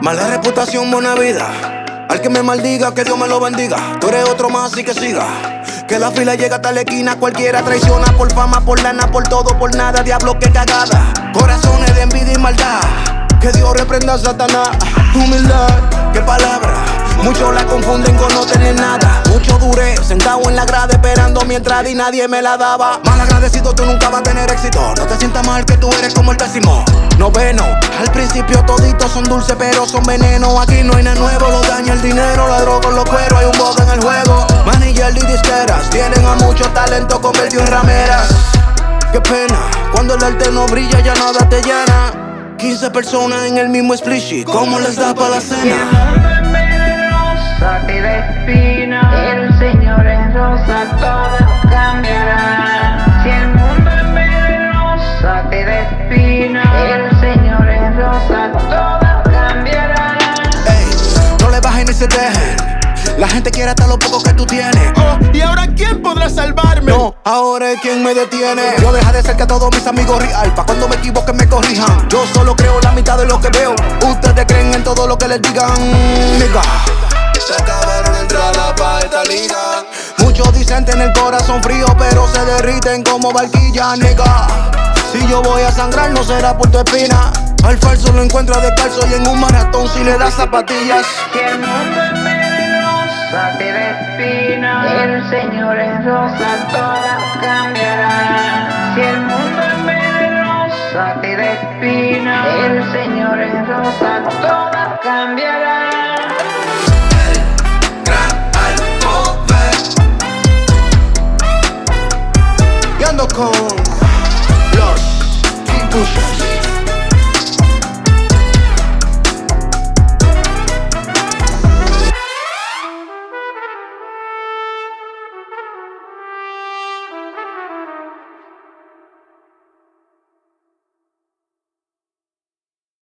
Mala reputación, buena vida. Al que me maldiga, que Dios me lo bendiga. Tú eres otro más, así que siga. Que la fila llega hasta la esquina. Cualquiera traiciona por fama, por lana, por todo, por nada. Diablo, qué cagada. Corazones de envidia y maldad. Que Dios reprenda a Satanás. Humildad, qué palabra. Muchos la confunden con no tener nada. Mucho duré, sentado en la grada esperando mi entrada y nadie me la daba. Mal agradecido, tú nunca vas a tener éxito. No te sientas mal que tú eres como el pésimo. Noveno, al principio toditos son dulces pero son veneno. Aquí no hay nada nuevo, lo daña el dinero, la droga, los cueros, hay un bote en el juego. Manager y disqueras, tienen a mucho talento convertido en rameras. Qué pena, cuando el arte no brilla ya nada te llena. 15 personas en el mismo split sheet, ¿cómo les da para la cena? Y de espina, el Señor es rosa, todo cambiará. Si el mundo es venenoso y de espina, el Señor es rosa, todo cambiará. Ey, no le bajen ni se dejen. La gente quiere hasta lo poco que tú tienes. Oh, ¿y ahora quién podrá salvarme? No, ahora es quien me detiene. Yo deja de ser que todos mis amigos real. Pa' cuando me equivoque me corrijan. Yo solo creo la mitad de lo que veo. Ustedes creen en todo lo que les digan. Nigga, se acabaron de entrar pa' esta liga. muchos dicen tener corazón frío, pero se derriten como barquilla, nigga. Si yo voy a sangrar no será por tu espina. Al falso lo encuentra descalzo y en un maratón si le das zapatillas. Si el mundo es venenoso y de espina, el Señor es rosa, todo cambiará. Si el mundo es venenoso y de espina, el Señor es rosa, todo cambiará. Y ando con los Pushers.